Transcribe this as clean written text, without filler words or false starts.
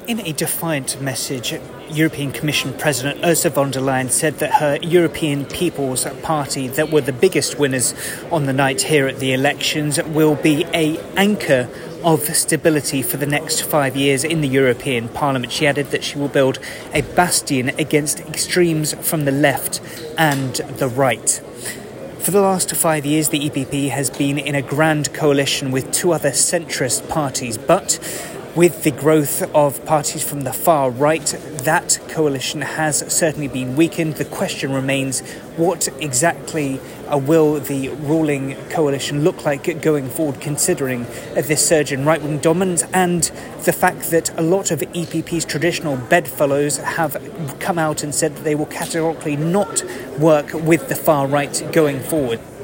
In a defiant message, European Commission President Ursula von der Leyen said that her European People's Party, that were the biggest winners on the night here at the elections, will be an anchor of stability for the next 5 years in the European Parliament. She added that she will build a bastion against extremes from the left and the right. For the last 5 years, the EPP has been in a grand coalition with two other centrist parties, but with the growth of parties from the far right, that coalition has certainly been weakened. The question remains, what exactly will the ruling coalition look like going forward, considering this surge in right-wing dominance and the fact that a lot of EPP's traditional bedfellows have come out and said that they will categorically not work with the far right going forward.